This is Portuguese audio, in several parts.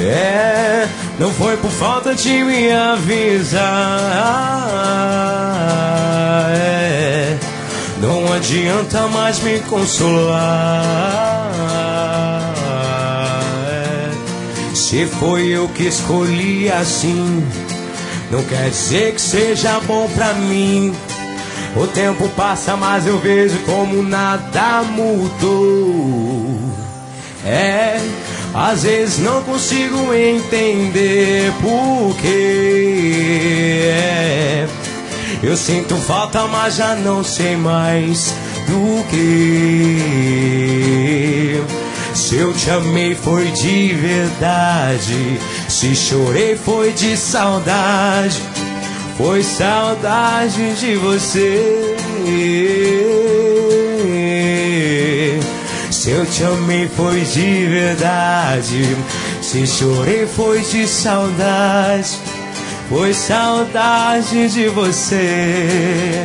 Não foi por falta de me avisar. Não adianta mais me consolar. Se foi eu que escolhi assim, não quer dizer que seja bom pra mim. O tempo passa, mas eu vejo como nada mudou. Às vezes não consigo entender porquê. Eu sinto falta, mas já não sei mais do que. Se eu te amei foi de verdade, se chorei foi de saudade. Foi saudade de você. Se eu te amei foi de verdade, se chorei foi de saudade. Foi saudade de você.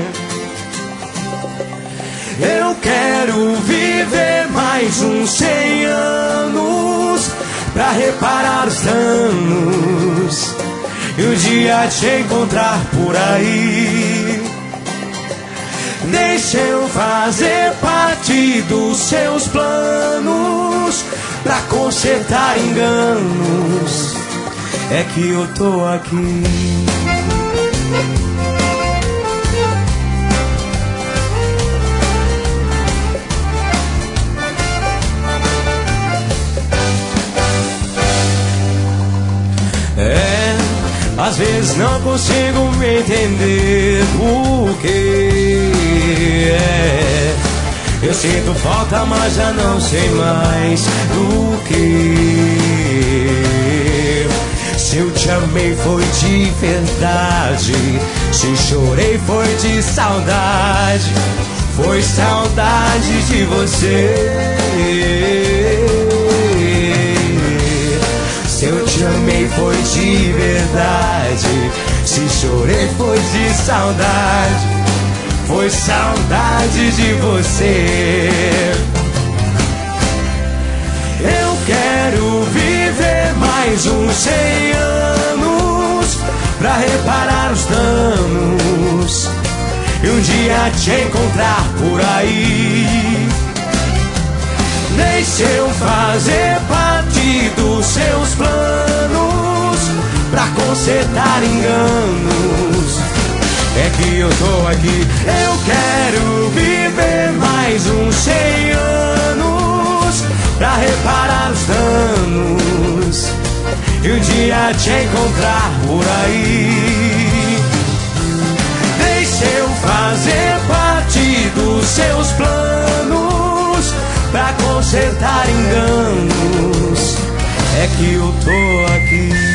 Eu quero viver mais uns 100 anos pra reparar os danos e um dia te encontrar por aí. Deixa eu fazer parte dos seus planos pra consertar enganos. É que eu tô aqui. Às vezes não consigo me entender porquê. Eu sinto falta, mas já não sei mais do que. Se eu te amei foi de verdade, se chorei foi de saudade. Foi saudade de você. Se eu te amei foi de verdade, se chorei foi de saudade. Foi saudade de você. Eu quero viver mais uns 100 anos pra reparar os danos e um dia te encontrar por aí. Deixa eu fazer parte dos seus planos pra consertar enganos. É que eu tô aqui. Eu quero viver mais uns 100 anos pra reparar os danos e um dia te encontrar por aí. Deixa eu fazer parte dos seus planos pra consertar enganos. É que eu tô aqui.